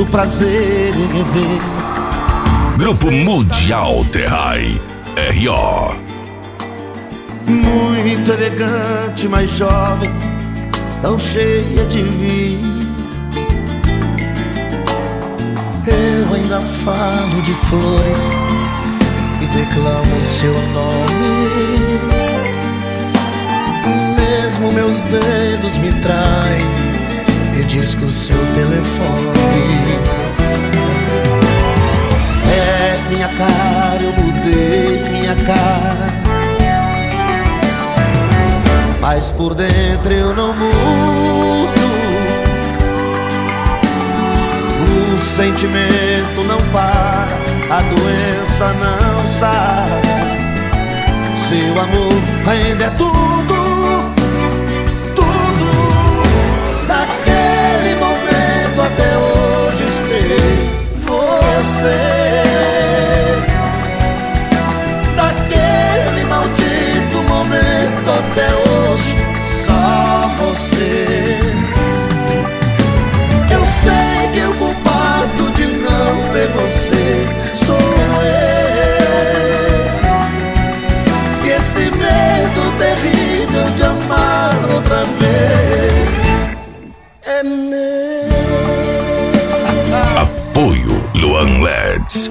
prazer em rever. Grupo Mundial Terrai, R.O. Muito elegante, mas jovem, tão cheia de vida. Eu ainda falo de flores e declamo seu nome. Mesmo meus dedos me traem e disco o seu telefone. É minha cara, eu mudei minha cara, mas por dentro eu não mudo. O sentimento não para, a doença não sara. Seu amor ainda é tudo, tudo. Naquele momento até hoje esperei você. Daquele maldito momento até hoje só você. Eu sei que o culpado de não ter você sou eu. E esse medo terrível de amar outra vez é meu. Apoio Luan Leds.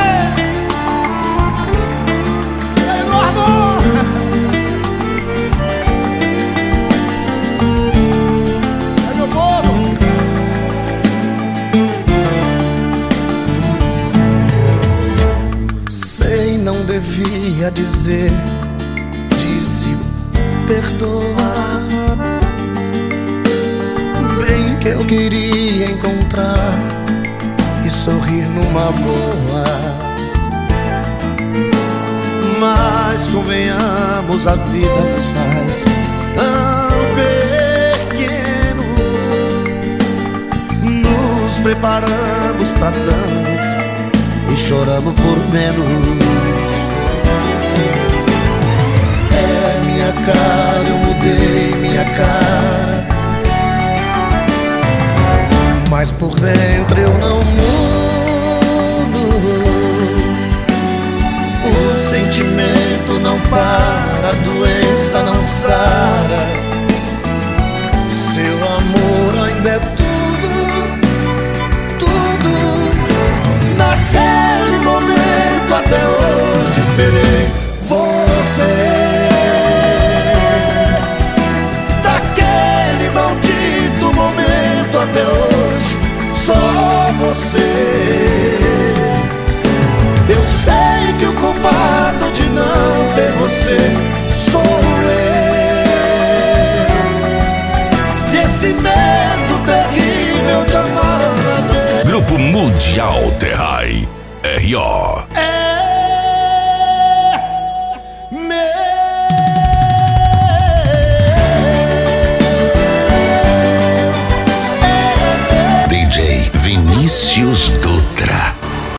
Sei, não devia dizer, disse perdoar. Bem que eu queria encontrar e sorrir numa boa. Mas convenhamos, a vida nos faz tão pequeno. Nos preparamos pra tanto e choramos por menos. É minha cara, eu mudei minha cara, mas por dentro eu não mudo. O sentimento não para, a doença não sara. Seu amor ainda é tudo, tudo. Naquele momento até hoje esperei você. Daquele maldito momento até hoje só você. Eu sei que o culpado de não ter você sou eu. E esse medo terrível de amar outra vez. Grupo Mundial Terrai, R.O. DJ Vinícius